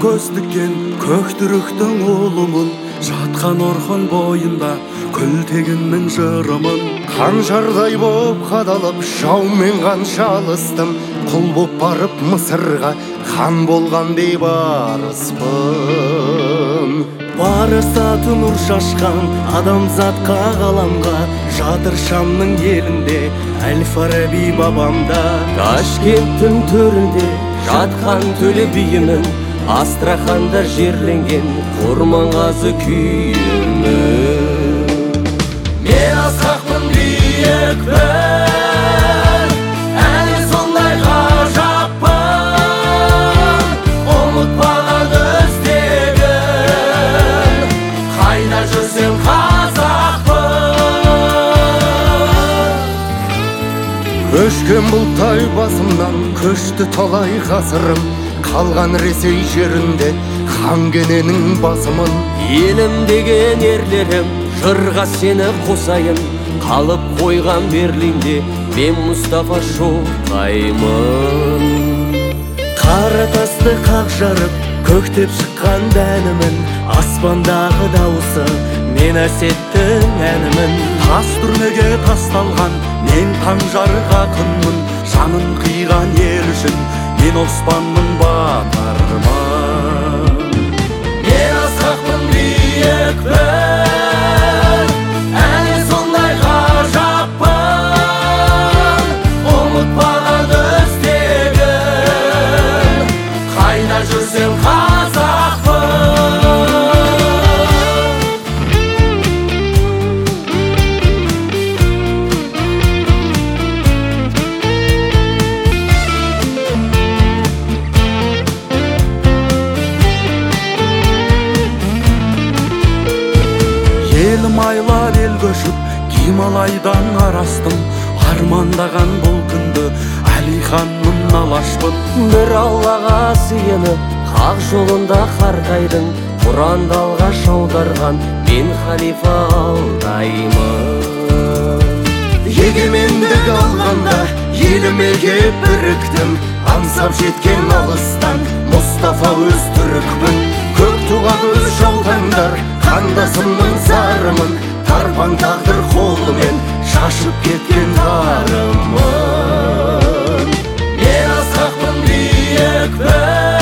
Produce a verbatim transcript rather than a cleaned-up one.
көз тіккен көктүріктің ұлымын, жатқан орхон бойында күлтегіннің жырымын. Қанжардай боп қадалып жаумен қанша алыстым, құл боп барып Мысырға хан болған бейбарыспын. Парасаты нұр шашқан адамзатқа ғаламға, жатыр Шамның елінде Әл-Фараби бабамда. Ташкенттің төрінде жатқан төле биімін, Астраханда жерленген Құрманғазы күйімін. Мен асқақпын, биікпін, әлі сондай ғажаппын, ұмытпаған өздегін, қайда жүрсем қазақпын. Көшкен бұлтай басымнан көшті талай ғасырым, қалған Ресей жерінде хан кененің басымын. Елім деген ерлерім, жырға сені қосайын, қалып қойған Берлинде мен Мұстафа Шоқаймын. Қара тасты қақ жарып көктеп шыққан дәнімін, аспандағы дауысы мен әсеттің әнімін. Тас түрмеге тасталған мен таңжарға күнмін, жанын қиған ел үшін мен оспанмын, батырмын. Мен асқақпын, биікпін, әлі сондай ғажаппын, ұмытпаған өздегін, қайда жүрсем қазақпын. Елім айлап ел көшіп, Гималайдан арастым, армандаған бұл күнді Әлиханмын, алашпын. Бір Аллаға сыйынып, хақ жолында қарқайдың, Құранды алғаш аударған мен халифа Алдаймын. Егемендік алғанда еліме кеп біріктім, аңсап жеткен алыстан Мұстафа өз түрікпін. Көк туған өз жаутаңдар қандасымның зарымын, тарпаң тағдыр қолымен шашып кеткен тарымын. Мен асқақпын, биікпін,